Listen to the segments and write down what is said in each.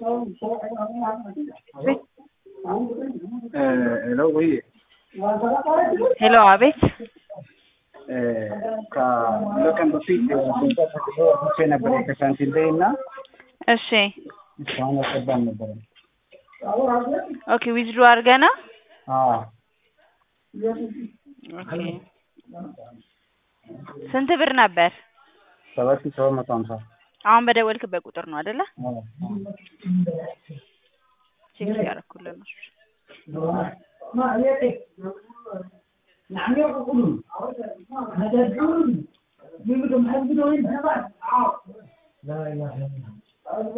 hello ወይ ሄሎ አቤት ከለቀን በፊት ኮንታክት ነበር ከሳንቲም ላይ እና እሺ እስካሁን አልገባም ነበር። ኦኬ ዊዝድሮ አድርገና ኦኬ ስንት ብር ነበር? 7750 አሁን በደወልክበት ቁጥር ነው አይደለ? ቼክ ያደረኩልህ ነው። نعم يقولون هذا الدين يقولون محمدين لا اله الا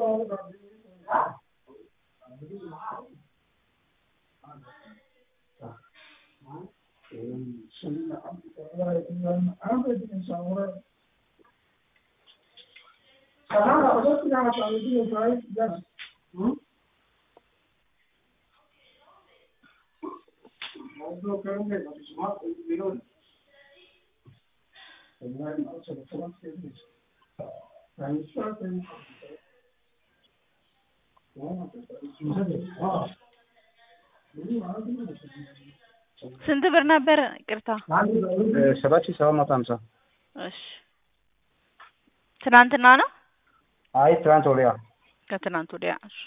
الله no creo que lo mismo vieron ስንት ብር ነበር? ይቅርታ 7750 እሺ ትናንትና ነው? አይ ትናንት ወዲያ ከትናንት ወዲያ እሺ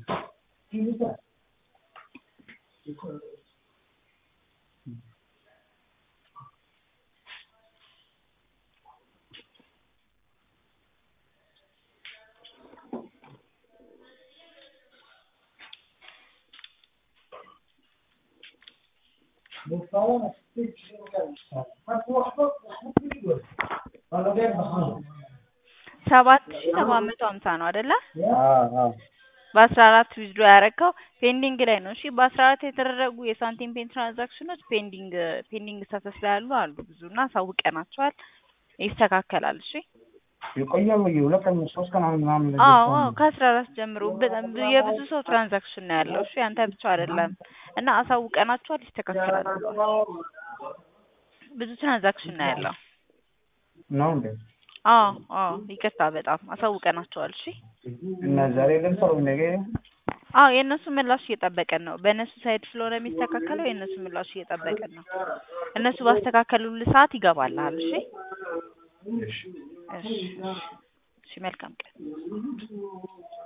ሰባት ሺህ 750 ነው አይደለ? በ14 ዊዝድሮ ያደረከው ፔንዲንግ ላይ ነው። እሺ በ14 የተደረጉ የሳንቲም ፔን ትራንዛክሽኖች ፔንዲንግ ስታተስ ላይ አሉ ብዙና ሳውቀናቸዋል። ይስተካከላል። እሺ ይቆያል ወይ ለቀን 3 ቀን ምናምን አዎ ከ14 ጀምሮ በጣም የብዙ ሰው ትራንዛክሽን ነው ያለው። እሺ አንተ ብቻ አይደለም እና አሳውቀናቸዋል። ይስተካከላል። ብዙ ትራንዛክሽን ነው ያለው ነው እንዴ? አዎ ይቅርታ በጣም አሳውቀናቸዋል። እሺ እና ዛሬ ለምሳሌ ነገ የእነሱ ምላሽ እየጠበቀን ነው። በእነሱ ሳይድ ስለሆነ የሚስተካከለው የእነሱ ምላሽ እየጠበቀን ነው። እነሱ ባስተካከሉልህ ሰዓት ይገባልሃል። እሺ እሺ መልካም ቀን